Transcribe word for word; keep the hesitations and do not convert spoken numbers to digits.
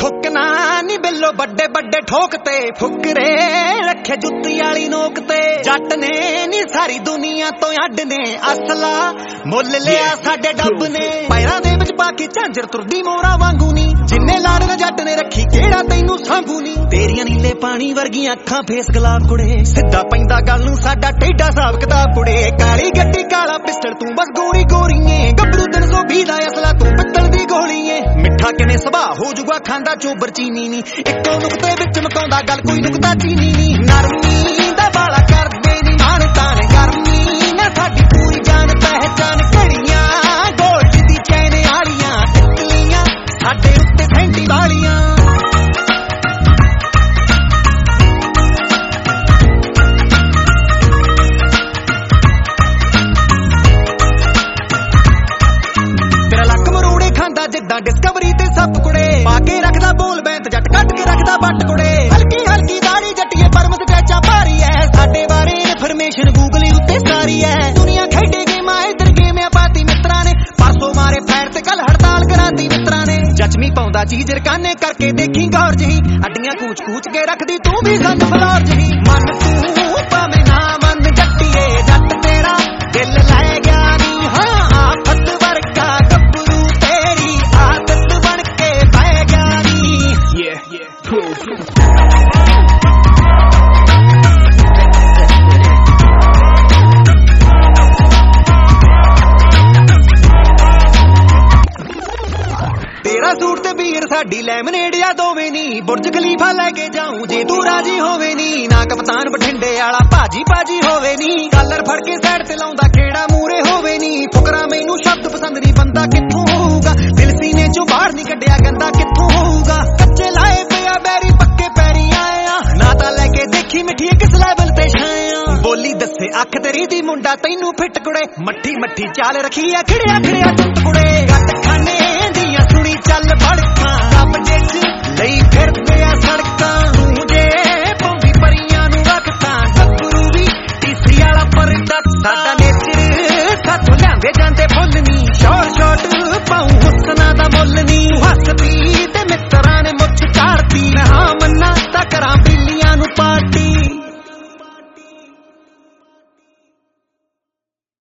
ठुकना नी बिल्लो बड़े बड़े ठोकते फुकरे रखे जुत्ती वाली नोक ते जट ने नी सारी दुनिया तो अड ने असला मुल लिया साडे डब ने पैरां दे विच पाके झांजर तुरदी मोरा वांगू नी जिन्ने लाड़ जट ने रखी केड़ा तैनू सांभू नी तेरियां नीले पानी वर्गियां अखां फेस गुलाब कुड़े सिद्धा पैंदा गल नू साडा टेढ़ा हिसाब किताब कुड़े काली गड्डी काला पिस्टल तू बस गोरी गोरीए गबरू तीन सौ बीस दा असला तू पित्तल दी गोलीए मिठा किने सुभा हो जुगा खांदा चोबर चीनी नी इक्को नुकते विच मकाउंदा गल कोई नुकता चीनी नी नरमी दा बाला करदे नी मान तान गर्मी ना साडी पूरी जान पहचान घड़ियां गोल्ड दी चैन आलियां टिकलियां साडे उत्ते सेंटी वालियां जिदा डिस्कवरी ते सब कुड़े पाके रखदा बोल बैंत जट कट के रखदा बट कुड़े हल्की हल्की दाढ़ी जटिए परम स्ट्रेचा भारी है साडे बारे इन्फॉर्मेशन गूगल उत्ते सारी है दुनिया खेडे गेमां इधर गेम पाती मित्रा ने परसों मारे फैर ते कल हड़ताल कराती मित्रा ने जचमी पाउंदा चीज रकाने करके देखी गौर जही अड्डियां कूच कूच के रखदी तू भी संग फलौर जही मन तू भावें ना मन जट्टिए जट तेरा दिल लै गया नी हां आफत वर्गा गब्बरू तेरी आदत बन के पै गया नी yeah yeah cool तेरा सूट ते बीर साडी लैमनेड या दोवे नी बुर्ज खलीफा लेके जाऊं जे तू राजी होवे नी ना कप्तान बठिंडे वाला भाजी भाजी होवे नी कलर फड़ के साइड ते लाउंदा केड़ा मूरे होवे नी फुकरा मैनू शब्द पसंद नी बंदा कित्थों होऊगा दिल सीने चों बाहर नी कड्डिया गंदा कित्थों होऊगा कच्चे लाए पिया बैरी पक्के पैरी आया ना ता लेके देखी मिठिए किस लेवल ते छाया बोली दसे अख तेरी दी मुंडा तैनू फिट कुड़े मट्ठी मट्ठी चाल रखी आ खिड़िया खिड़िया जुट कुड़े गट खाने दियां सुनी चल बड़खां रब जे